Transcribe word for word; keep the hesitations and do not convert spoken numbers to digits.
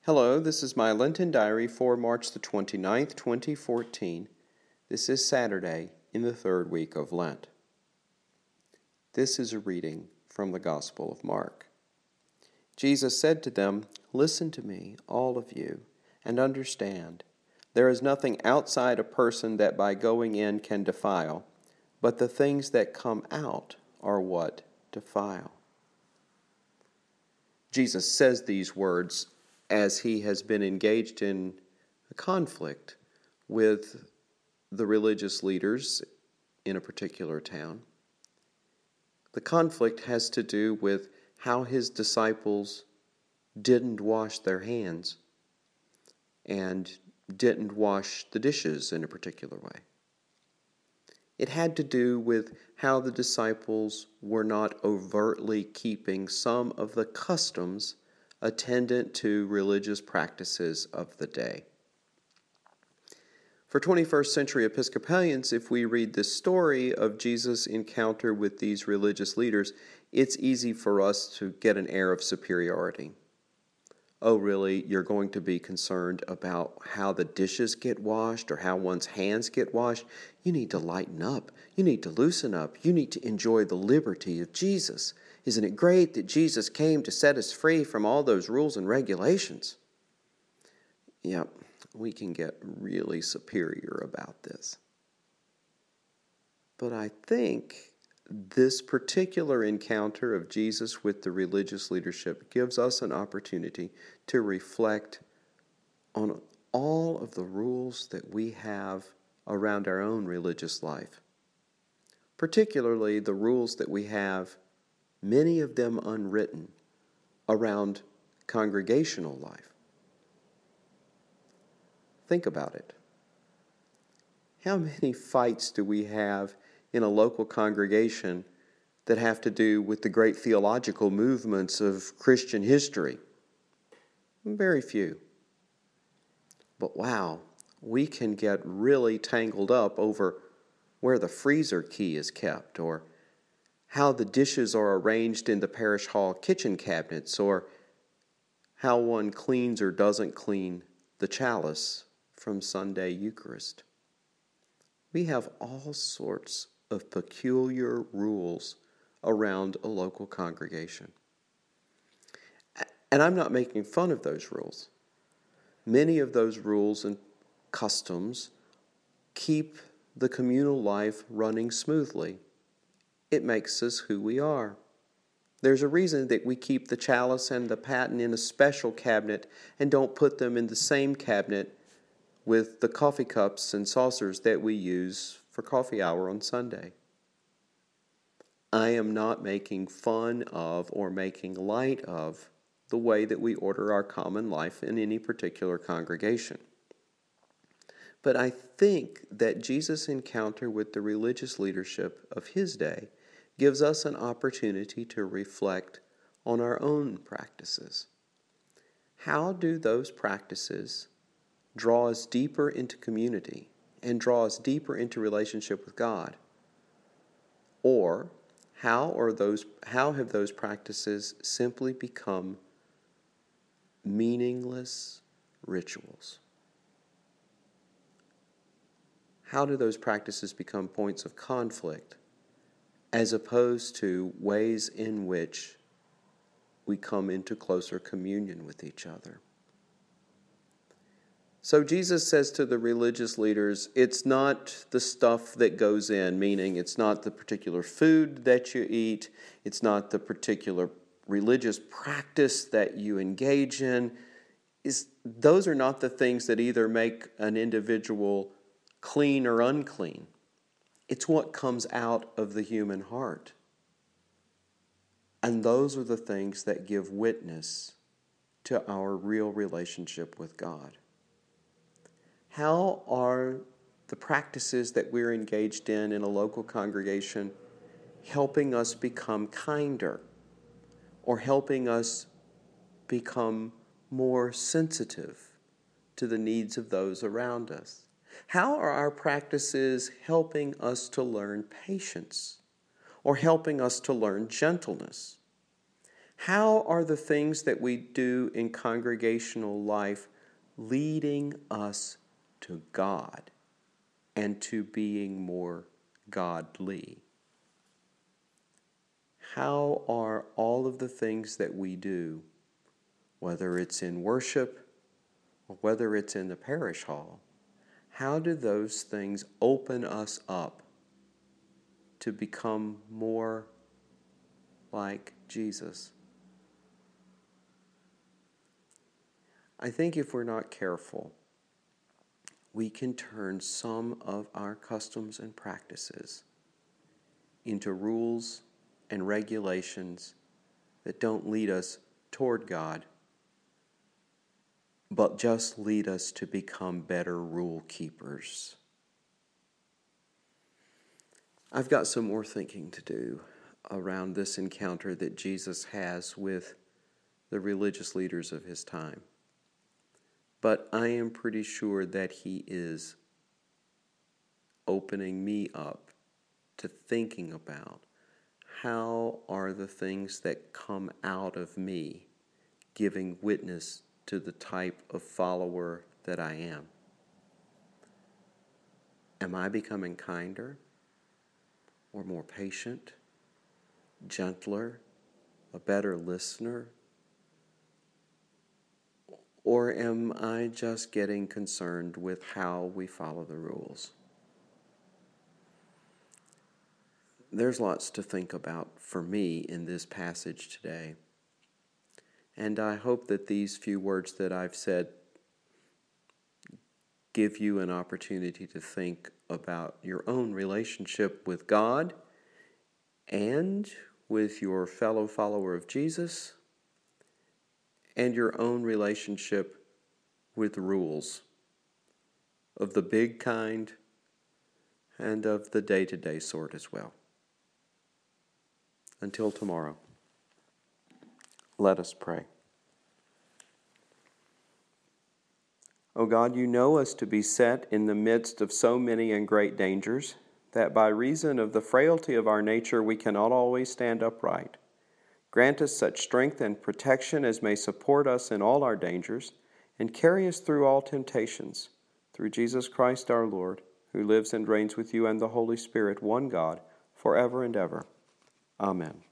Hello, this is my Lenten Diary for March the twenty-ninth, twenty fourteen. This is Saturday in the third week of Lent. This is a reading from the Gospel of Mark. Jesus said to them, "Listen to me, all of you, and understand. There is nothing outside a person that by going in can defile, but the things that come out are what defile." Jesus says these words as he has been engaged in a conflict with the religious leaders in a particular town. The conflict has to do with how his disciples didn't wash their hands and didn't wash the dishes in a particular way. It had to do with how the disciples were not overtly keeping some of the customs attendant to religious practices of the day. For twenty-first century Episcopalians, if we read the story of Jesus' encounter with these religious leaders, it's easy for us to get an air of superiority. Oh, really? You're going to be concerned about how the dishes get washed or how one's hands get washed? You need to lighten up. You need to loosen up. You need to enjoy the liberty of Jesus. Isn't it great that Jesus came to set us free from all those rules and regulations? Yep, we can get really superior about this. But I think this particular encounter of Jesus with the religious leadership gives us an opportunity to reflect on all of the rules that we have around our own religious life, particularly the rules that we have, many of them unwritten, around congregational life. Think about it. How many fights do we have in a local congregation that have to do with the great theological movements of Christian history? Very few. But wow, we can get really tangled up over where the freezer key is kept, or how the dishes are arranged in the parish hall kitchen cabinets, or how one cleans or doesn't clean the chalice from Sunday Eucharist. We have all sorts of peculiar rules around a local congregation. And I'm not making fun of those rules. Many of those rules and customs keep the communal life running smoothly. It makes us who we are. There's a reason that we keep the chalice and the paten in a special cabinet and don't put them in the same cabinet with the coffee cups and saucers that we use for coffee hour on Sunday. I am not making fun of or making light of the way that we order our common life in any particular congregation. But I think that Jesus' encounter with the religious leadership of his day gives us an opportunity to reflect on our own practices. How do those practices draw us deeper into community and draw us deeper into relationship with God? Or how are those how have those practices simply become meaningless rituals? How do those practices become points of conflict as opposed to ways in which we come into closer communion with each other? So Jesus says to the religious leaders, it's not the stuff that goes in, meaning it's not the particular food that you eat, it's not the particular religious practice that you engage in. Is those are not the things that either make an individual clean or unclean. It's what comes out of the human heart. And those are the things that give witness to our real relationship with God. How are the practices that we're engaged in in a local congregation helping us become kinder or helping us become more sensitive to the needs of those around us? How are our practices helping us to learn patience or helping us to learn gentleness? How are the things that we do in congregational life leading us to God and to being more godly? How are all of the things that we do, whether it's in worship or whether it's in the parish hall, how do those things open us up to become more like Jesus? I think if we're not careful, we can turn some of our customs and practices into rules and regulations that don't lead us toward God, but just lead us to become better rule keepers. I've got some more thinking to do around this encounter that Jesus has with the religious leaders of his time. But I am pretty sure that he is opening me up to thinking about how are the things that come out of me giving witness to the type of follower that I am. Am I becoming kinder or more patient, gentler, a better listener? Or am I just getting concerned with how we follow the rules? There's lots to think about for me in this passage today. And I hope that these few words that I've said give you an opportunity to think about your own relationship with God and with your fellow follower of Jesus, and your own relationship with rules of the big kind and of the day-to-day sort as well. Until tomorrow, let us pray. O God, you know us to be set in the midst of so many and great dangers that by reason of the frailty of our nature we cannot always stand upright. Grant us such strength and protection as may support us in all our dangers and carry us through all temptations. Through Jesus Christ our Lord, who lives and reigns with you and the Holy Spirit, one God, forever and ever. Amen.